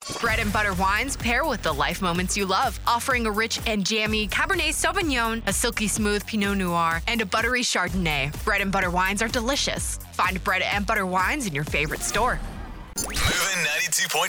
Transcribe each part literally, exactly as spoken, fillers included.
Bread and Butter wines pair with the life moments you love, offering a rich and jammy Cabernet Sauvignon, a silky smooth Pinot Noir, and a buttery Chardonnay. Bread and Butter wines are delicious. Find Bread and Butter wines in your favorite store. Moving ninety-two point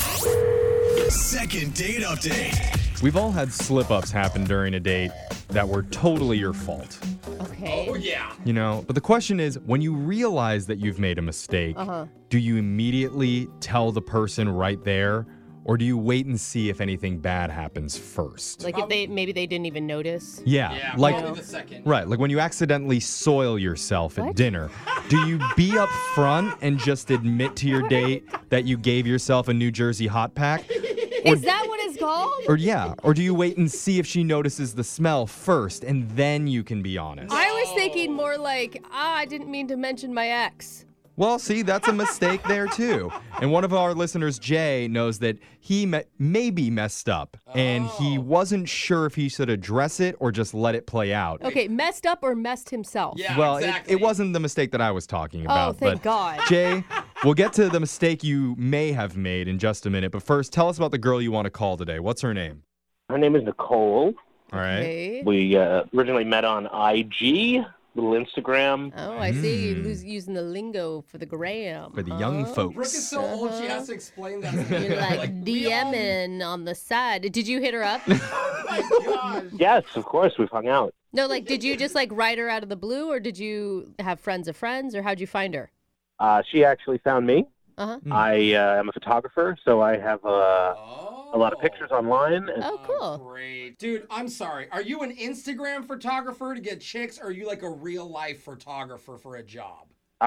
five. Second date update. We've all had slip-ups happen during a date that were totally your fault. Okay. Oh, yeah. You know, but the question is, when you realize that you've made a mistake, Uh-huh. do you immediately tell the person right there, or do you wait and see if anything bad happens first? Like if they maybe they didn't even notice. yeah, Yeah, like probably the second. right, like when you accidentally soil yourself at What? dinner, do you be up front and just admit to your date that you gave yourself a New Jersey hot pack? Is that what it's called? Or yeah, or do you wait and see if she notices the smell first and then you can be honest? I was thinking more like, ah, I didn't mean to mention my ex. Well, see, that's a mistake there too. And one of our listeners, Jay, knows that he me- maybe messed up and he wasn't sure if he should address it or just let it play out. Okay, messed up or messed himself? Yeah, well, exactly. it, it wasn't the mistake that I was talking about. Oh, thank but God. Jay, we'll get to the mistake you may have made in just a minute. But first, tell us about the girl you want to call today. What's her name? Her name is Nicole. All right. Okay. We uh, originally met on I G, little Instagram. Oh, I see you Mm. lose, using the lingo for the gram. For the young huh? folks. Brooke is so old, she has to explain that. to me. You're like, we all- DMing on the side. Did you hit her up? Oh my gosh. Yes, of course, we've hung out. No, like, did you just like write her out of the blue, or did you have friends of friends, or how'd you find her? Uh, she actually found me. Uh-huh. Hmm. I uh, am a photographer, so I have uh, Oh. a lot of pictures online. And Oh, cool. Great. Dude, I'm sorry. Are you an Instagram photographer to get chicks, or are you like a real life photographer for a job?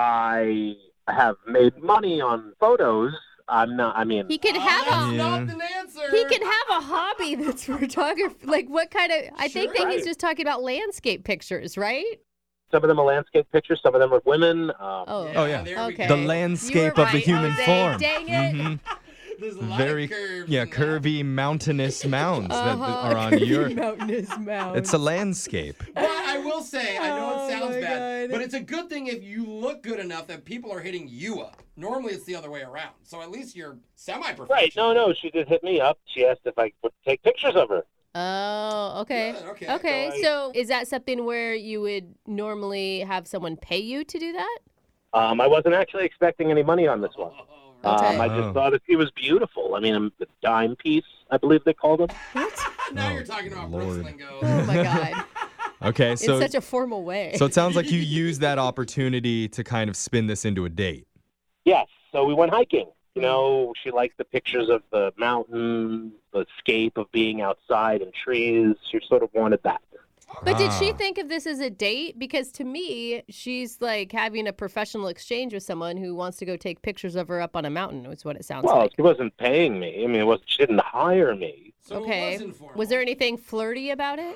I have made money on photos. I'm not, I mean, He could Oh, have that's a Yeah. not an answer. he can have a hobby that's photography. Like what kind of? I think Sure. that he's Right. just talking about landscape pictures, right? some of them are landscape pictures, some of them are women. Um, Oh, Oh, yeah. there we okay. go. The You landscape were of the right, human Jose. form. Dang it. Mhm. There's a lot Very of curves yeah, in that. curvy mountainous mounds that Uh-huh. are on Curvy your. mountainous mounds. It's a landscape. But I will say, I know Oh, it sounds my bad, God. but it's a good thing if you look good enough that people are hitting you up. Normally, it's the other way around. So at least you're semi-professional. Right, no, no, she did hit me up. She asked if I would take pictures of her. Oh, okay. Good, okay. Okay, So I- so is that something where you would normally have someone pay you to do that? Um, I wasn't actually expecting any money on this one. Oh, Okay. Um, I Oh. just thought that she was beautiful. I mean, a dime piece, I believe they called it. now Oh, you're talking about Lord. Brooks lingo. Oh my God. Okay, so In such a formal way. so it sounds like you used that opportunity to kind of spin this into a date. Yes, so we went hiking. You know, she liked the pictures of the mountain, the escape of being outside and trees. She sort of wanted that. But did she Ah. think of this as a date? Because to me, she's like having a professional exchange with someone who wants to go take pictures of her up on a mountain, is what it sounds Well, like. she wasn't paying me. I mean, it was she didn't hire me. So Okay. it was informal. Was there anything flirty about it?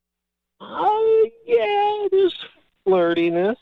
Oh, yeah, there's flirtiness.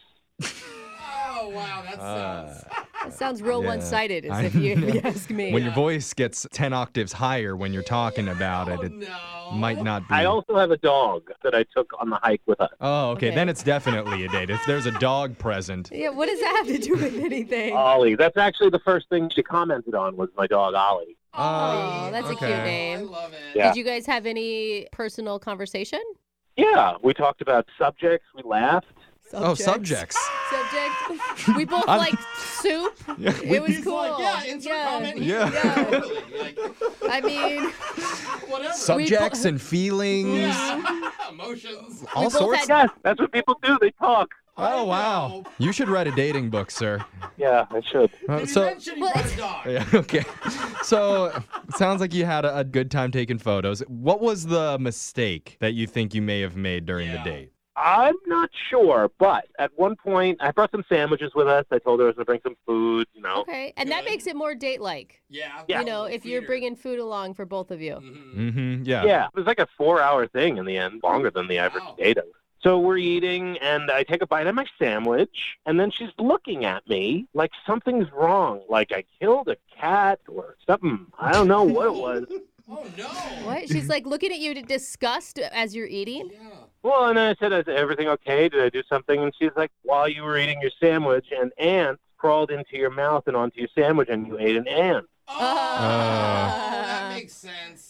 Oh, wow, that Uh, sounds... That sounds real Yeah. one-sided, as I if you, if you know. ask me. When your voice gets ten octaves higher when you're talking about it, Oh, it no. might not be. I also have a dog that I took on the hike with us. Oh, okay. Okay. Then it's definitely a date. If there's a dog present. Yeah, what does that have to do with anything? Ollie. That's actually the first thing she commented on was my dog, Ollie. Oh, that's a cute okay. name. I love it. Yeah. Did you guys have any personal conversation? Yeah, we talked about subjects. We laughed. Oh, subjects. Subject. We both I'm- like soup. It was He's cool. like, yeah, insert Yeah. comment Yeah. here. Yeah. Totally. Like, I mean, whatever. Subjects and feelings. Yeah. Emotions. All both sorts. had- Yes, that's what people do. They talk. Oh, I wow. know. You should write a dating book, sir. Yeah, I should. Uh, Did he so, mention he Well, brought a it's- dog? yeah, okay. So, it sounds like you had a, a good time taking photos. What was the mistake that you think you may have made during Yeah. the date? I'm not sure, but at one point, I brought some sandwiches with us. I told her I was going to bring some food, you know. okay. And that Good. makes it more date-like. Yeah. Yeah. You know, if you're Theater. bringing food along for both of you. Mhm. Mm-hmm. Yeah. Yeah, it was like a four-hour thing in the end, longer than the average Wow. date. So we're eating, and I take a bite of my sandwich, and then she's looking at me like something's wrong, like I killed a cat or something. I don't know what it was. Oh, no. What? She's like looking at you to disgust as you're eating? Yeah. Well, and then I said, is everything okay? Did I do something? And she's like, while you were eating your sandwich, an ant crawled into your mouth and onto your sandwich, and you ate an ant. Oh, Uh,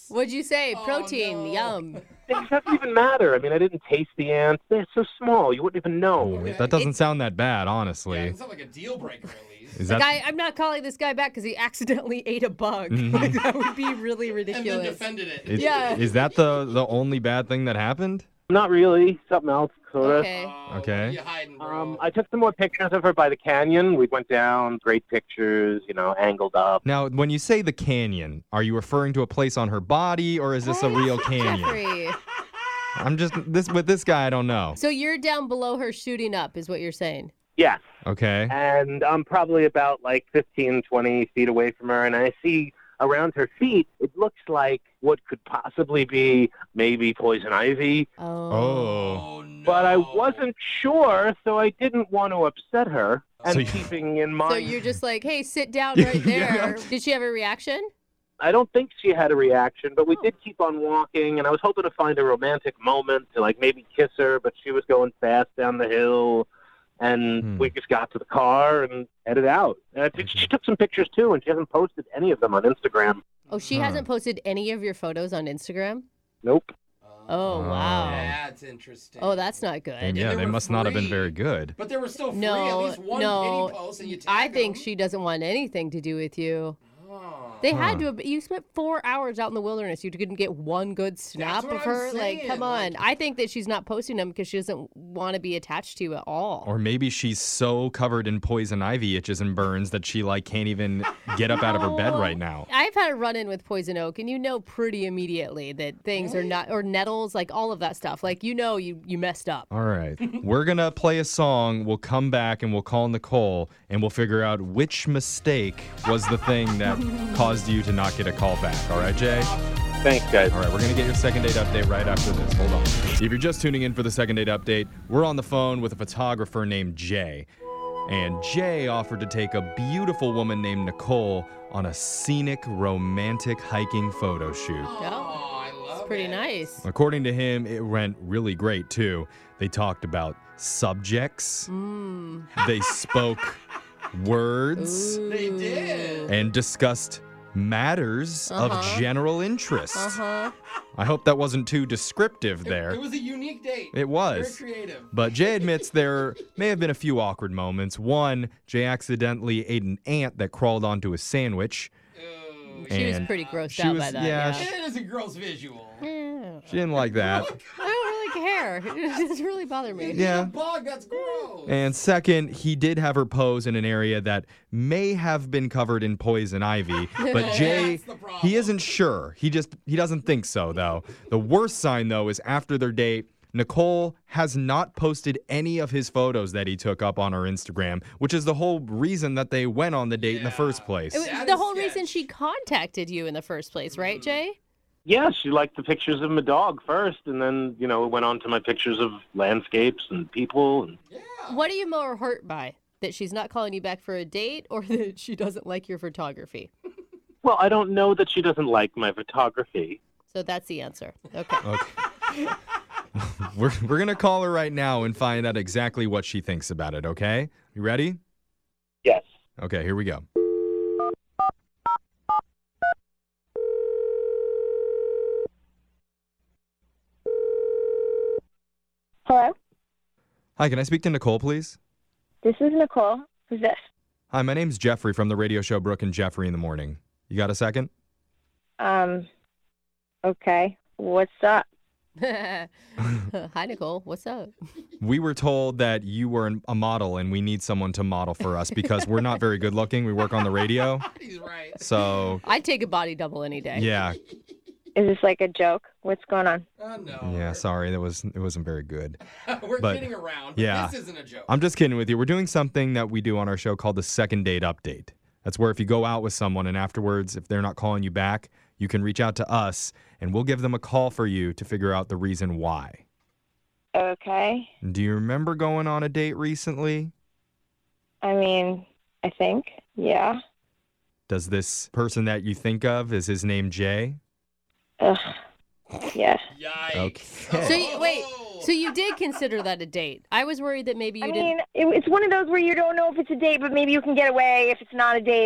What'd you say? Oh, Protein. no. Yum. It doesn't even matter. I mean, I didn't taste the ants. They're so small, you wouldn't even know. Okay. That doesn't sound that bad, Yeah, honestly. it sounds like a deal breaker at least. Is Like, that I, I'm not calling this guy back because he accidentally ate a bug. Mhm. Like, that would be really And then ridiculous. defended it. is, Yeah. is that the the only bad thing that happened? Not really. Something else, sort of. Okay. Oh, Okay. What are you hiding, bro? Um, I took some more pictures of her by the canyon. We went down, great pictures, you know, angled up. Now, when you say the canyon, are you referring to a place on her body, or is this a real canyon? Jeffrey. I'm just this with this guy. I don't know. So you're down below her shooting up, is what you're saying. Yes. Okay. And I'm probably about like fifteen, twenty feet away from her, and I see around her feet, it looks like what could possibly be maybe poison ivy, Oh. Oh. Oh, no. but I wasn't sure, so I didn't want to upset her. And So you- keeping in mind, So you're just like, hey, sit down right there. Yeah. Did she have a reaction? I don't think she had a reaction, but we Oh. did keep on walking, and I was hoping to find a romantic moment to like maybe kiss her, but she was going fast down the hill. And Hmm. we just got to the car and headed out. And I think she took some pictures too, and she hasn't posted any of them on Instagram. Oh, she Huh. hasn't posted any of your photos on Instagram? Nope. Oh, wow. That's interesting. Oh, that's not good. And yeah, they they were must not have been free. very good. But they were still free. No, At least one no. pity post and you tag I think them. she doesn't want anything to do with you. Oh. They had Huh. to have, you spent four hours out in the wilderness. You couldn't get one good snap what of I'm her. Like, saying, come on. like- I think that she's not posting them because she doesn't want to be attached to you at all. Or maybe she's so covered in poison ivy itches and burns that she like can't even get up out of her bed right now. I've had a run in with poison oak, and you know pretty immediately that things are not, or nettles, like all of that stuff. Like, you know, you, you messed up. All right. We're going to play a song. We'll come back and we'll call Nicole and we'll figure out which mistake was the thing that caused you to not get a call back. All right, Jay? Thanks, guys. All right, we're going to get your second date update right after this. Hold on. If you're just tuning in for the second date update, we're on the phone with a photographer named Jay. And Jay offered to take a beautiful woman named Nicole on a scenic, romantic hiking photo shoot. Oh, I love It's pretty it. nice. According to him, it went really great too. They talked about subjects, Mm. they spoke words, They did. and discussed matters Uh-huh. of general interest. Uh-huh. I hope that wasn't too descriptive It, there. it was a unique date. It was. Very creative. But Jay admits there may have been a few awkward moments. One, Jay accidentally ate an ant that crawled onto his sandwich. Ooh, She was And pretty grossed she out was- by that. yeah, Yeah. she- it is a gross visual. Yeah. She didn't like that. I don't really care. It doesn't really bother me. Yeah. A bug, that's gross. And second, he did have her pose in an area that may have been covered in poison ivy, but Jay, That's the problem. he isn't sure. He just he doesn't think so though. The worst sign though is after their date, Nicole has not posted any of his photos that he took up on her Instagram, which is the whole reason that they went on the date in the Yeah. first place. It was That the is whole reason sketch. she contacted you in the first place, right, Jay? Yeah, she liked the pictures of my dog first, and then, you know, it went on to my pictures of landscapes and people. And Yeah. What are you more hurt by? That she's not calling you back for a date, or that she doesn't like your photography? well, I don't know that she doesn't like my photography. So that's the answer. Okay. Okay. we're we're gonna call her right now and find out exactly what she thinks about it, okay? You ready? Yes. Okay, here we go. Hello, Hi, can I speak to Nicole, please? this is Nicole. Who's this? Hi, my name's Jeffrey from the radio show Brooke and Jeffrey in the Morning. You got a second? Um, okay. What's up? Hi, Nicole. What's up? We were told that you were an- a model and we need someone to model for us because we're not very good looking. We work on the radio. He's right. So, I'd take a body double any day. yeah. Is this like a joke? What's going on? Oh, no. Yeah, sorry. That was it wasn't very good. We're But- kidding around. But yeah. This isn't a joke. I'm just kidding with you. We're doing something that we do on our show called the second date update. That's where if you go out with someone and afterwards, if they're not calling you back, you can reach out to us and we'll give them a call for you to figure out the reason why. Okay. Do you remember going on a date recently? I mean, I think. Yeah. Does this person that you think of, is his name Jay? Ugh. Yeah. Yikes. Okay. So you, wait. So you did consider that a date? I was worried that maybe you I didn't. mean, it, it's one of those where you don't know if it's a date, but maybe you can get away if it's not a date.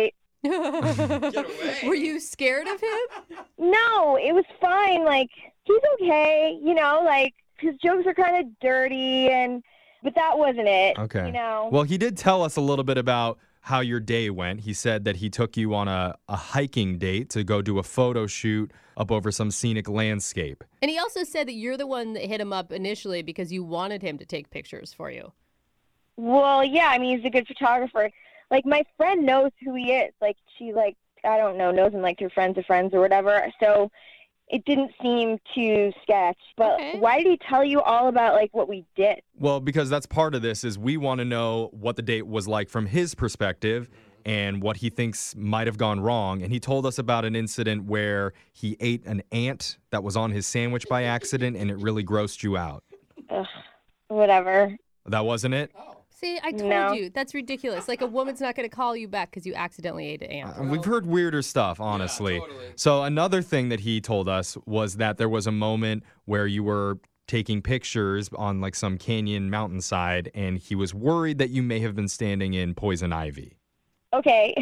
Get away. Were you scared of him? No, it was fine. Like, he's okay, you know, like, his jokes are kind of dirty, and but that wasn't it. Okay. You know? Well, he did tell us a little bit about how your day went. He said that he took you on a, a hiking date to go do a photo shoot up over some scenic landscape. And he also said that you're the one that hit him up initially because you wanted him to take pictures for you. Well, yeah, I mean, he's a good photographer. Like, my friend knows who he is. Like, she, like, I don't know, knows him, like, through friends of friends or whatever. So it didn't seem too sketch. But Okay. why did he tell you all about, like, what we did? Well, because that's part of this is we want to know what the date was like from his perspective and what he thinks might have gone wrong. And he told us about an incident where he ate an ant that was on his sandwich by accident and it really grossed you out. Ugh, whatever. That wasn't it? See, I told No. you. That's ridiculous. Like, a woman's not going to call you back because you accidentally ate an ant. Uh, We've heard weirder stuff, honestly. totally. So another thing that he told us was that there was a moment where you were taking pictures on like some canyon mountainside and he was worried that you may have been standing in poison ivy. Okay.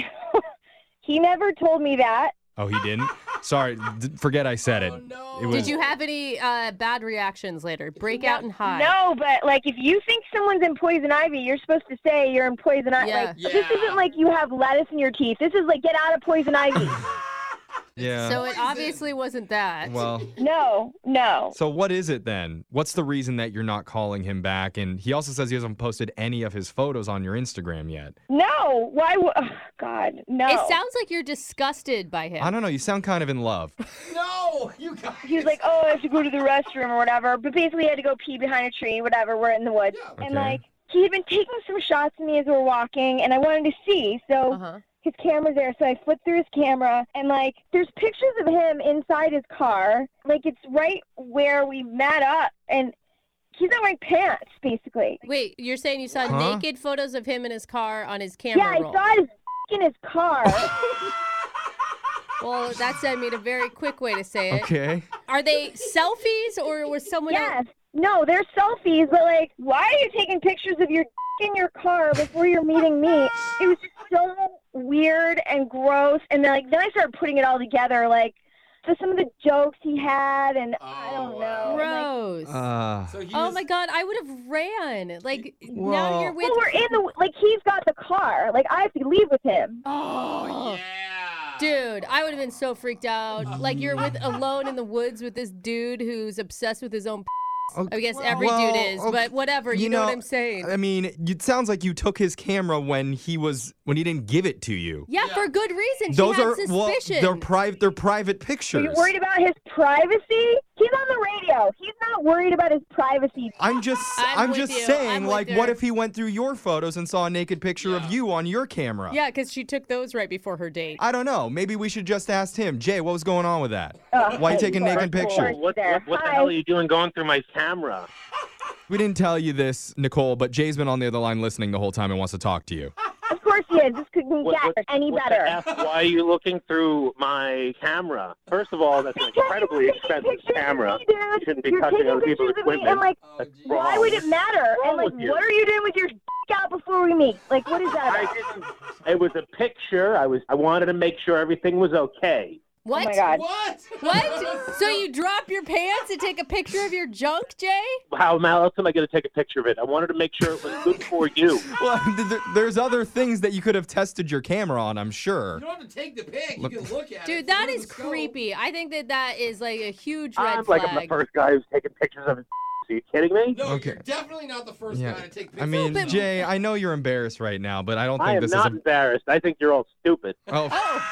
He never told me that. Oh, he didn't? Sorry, d- forget I said it. Oh, no. It was, Did you have any uh, bad reactions later? Break out and hide. No, but, like, if you think someone's in poison ivy, you're supposed to say you're in poison ivy. Yeah. Like, Yeah. this isn't like you have lettuce in your teeth. This is like, get out of poison ivy. Yeah. So it obviously wasn't that. well, No, no. so what is it then? What's the reason that you're not calling him back? And he also says he hasn't posted any of his photos on your Instagram yet. No. Why would... Oh, God, no. It sounds like you're disgusted by him. I don't know. You sound kind of in love. No, you guys. He was like, oh, I have to go to the restroom or whatever. But basically, he had to go pee behind a tree, whatever. We're in the woods. Yeah. And, Okay. like, he had been taking some shots of me as we were walking, and I wanted to see. So Uh-huh. his camera's there. So I flipped through his camera, and, like, there's pictures of him inside his car. Like, it's right where we met up. And he's not wearing pants, basically. Wait, you're saying you saw Huh? naked photos of him in his car on his camera Yeah, I roll? saw his in his car. Well, that said me a very quick way to say it. Okay. Are they selfies or was someone Yes. else? No, they're selfies, but, like, why are you taking pictures of your in your car before you're meeting me? It was just so weird and gross. And then, like, then I started putting it all together, like, so some of the jokes he had, and I Oh, don't wow. know. and, like, Gross. Uh, So he Oh was- my God, I would have ran. Like, now Well- you're with. well, we're in the, like, he's got the car. Like, I have to leave with him. Oh, yeah. Dude, I would have been so freaked out. Like, you're with alone in the woods with this dude who's obsessed with his own. I guess every Well, dude is, okay, but whatever. You, you know, know, what I'm saying? I mean, it sounds like you took his camera when he was when he didn't give it to you. yeah, Yeah. for good reason. Those she had are well, suspicion. they're private. They're private Are pictures. you worried about his privacy? He's on the radio. He's not worried about his privacy. I'm just I'm I'm, with just you. saying, I'm with like, what her. if he went through your photos and saw a naked picture Yeah. of you on your camera? Yeah, because she took those right before her date. I don't know. Maybe we should just ask him. Jay, what was going on with that? Ugh, Why you taking poor- naked poor pictures? What, there. what, what the Hi. hell are you doing going through my camera? We didn't tell you this, Nicole, but Jay's been on the other line listening the whole time and wants to talk to you. Of course he is. This couldn't What, get what, any what better. The F, why are you looking through my camera? First of all, that's an Because incredibly you're taking expensive pictures of camera. me, dude. You shouldn't be You're touching taking other people's pictures of me, equipment. and, like, Oh, That's geez. wrong. why would it matter? What's And, like, wrong with you? what are you doing with your out before we meet? Like, what is that I about? didn't. It was a picture. I was. I wanted to make sure everything was okay. What? Oh, my God. What? What? So you drop your pants and take a picture of your junk, Jay? How else am I going to take a picture of it? I wanted to make sure it was good for you. Well, th- th- there's other things that you could have tested your camera on, I'm sure. You don't have to take the pic. You Look- can look at it. Dude, that through is the scope. creepy. I think that that is like a huge red I'm flag. like I'm the first guy who's taking pictures of it. Are you kidding me? No, Okay. you're definitely not the first Yeah. guy to take pictures. I mean, but- Jay, I know you're embarrassed right now, but I don't I think am this not is a. embarrassed. I think you're all stupid. Oh,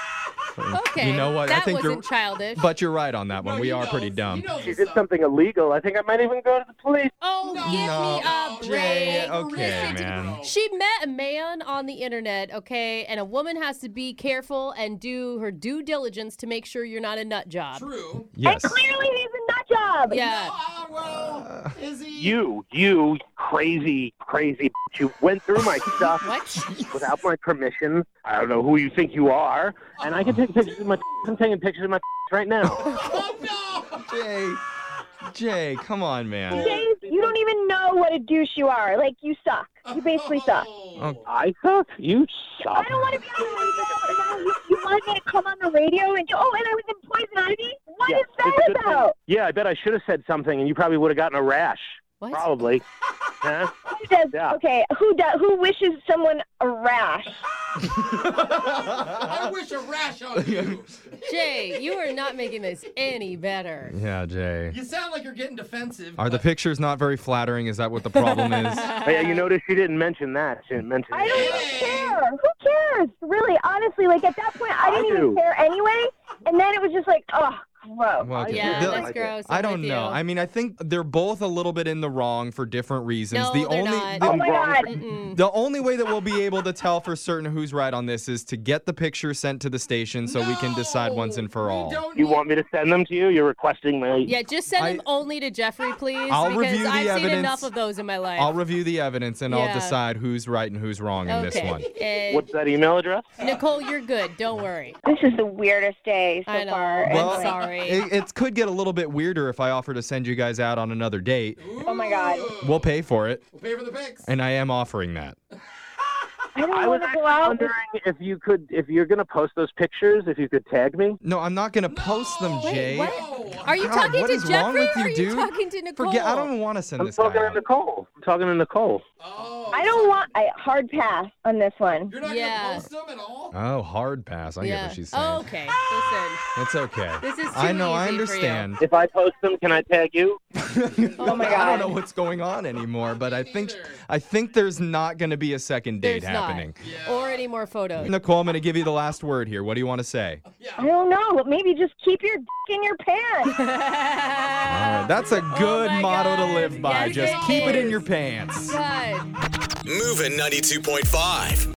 Oh, okay. You know what? That I think wasn't you're. childish. But you're right on that one. No, we he are knows. pretty He dumb. knows She what's did up. something illegal. I think I might even go to the police. oh, No, give me No, a break. Jay, Bro, okay, listen to man. bro. She met a man on the internet, okay, and a woman has to be careful and do her due diligence to make sure you're not a nut job. True. Yes. And clearly he's a nut job. Yeah. Ah, well, is he? You, you crazy, crazy bitch. You went through my stuff What? without my permission. I don't know who you think you are. And I can take pictures of my I'm taking pictures of my right now. Oh, no. Jay, Jay, come on, man. James, you don't even know what a douche you are. Like, you suck. You basically suck. Oh. I suck? You suck. I don't want to be on the radio. And now you, you wanted me to come on the radio and oh, and I was in Poison Ivy? What Yeah, is it's that a good thing. about? Yeah, I bet I should have said something, and you probably would have gotten a rash. What? Probably. Huh? Who does, Yeah. Okay, who does, who wishes someone a rash? I wish a rash on you. Jay, you are not making this any better. Yeah, Jay. You sound like you're getting defensive. Are the but- pictures not very flattering? Is that what the problem is? Oh, yeah, you notice she didn't mention that. She didn't mention I it. don't even care. Who cares? Really, honestly, like at that point, I I didn't even do. care anyway. And then it was just like, oh, gross. Well, okay. Yeah, The- that's gross. I I'm don't with know. you. I mean, I think they're both a little bit in the wrong for different reasons. No, the they're only not. the, Oh my God. Mm-mm. the only way that we'll be able to tell for certain who's right on this is to get the picture sent to the station so we can decide once and for No, we all. don't You need- want me to send them to you? You're requesting my... Yeah, just send I- them only to Jeffrey, please, I'll because review the I've seen evidence. enough of those in my life. I'll review the evidence and I'll Yeah. decide who's right and who's wrong in this okay. one. Uh, What's that email address? Nicole, you're good. Don't worry. This is the weirdest day so I know. far. I'm Well, sorry. It, it could get a little bit weirder if I offer to send you guys out on another date. Oh my God. We'll pay for it, We'll pay for the pics. and I am offering that. I don't I was want to actually go out. wondering if you could, if you're going to post those pictures, if you could tag me. No, I'm not going to post them, Wait, Jay. what? No. Are you God, talking what to is Jeffrey wrong with or you, are you dude? talking to Nicole? Forget. I don't even want to send I'm this guy talking to out. Nicole. I'm talking to Nicole. Oh, I don't want I hard pass on this one. You're not Yeah. gonna post them at all? Oh, hard pass. I get Yeah. what she's saying. Oh, okay. Listen. It's okay. This is too I know. I easy for you. understand. If I post them, can I tag you? Oh my I God. don't know what's going on anymore, but I think neither. I think there's not going to be a second date There's not. happening. Yeah. Or any more photos. Nicole, I'm going to give you the last word here. What do you want to say? I don't know. Maybe just keep your dick in your pants. All right, that's a good Oh my motto to God. live by. Yes, Just it keep it in is. your pants. God. Moving ninety-two point five.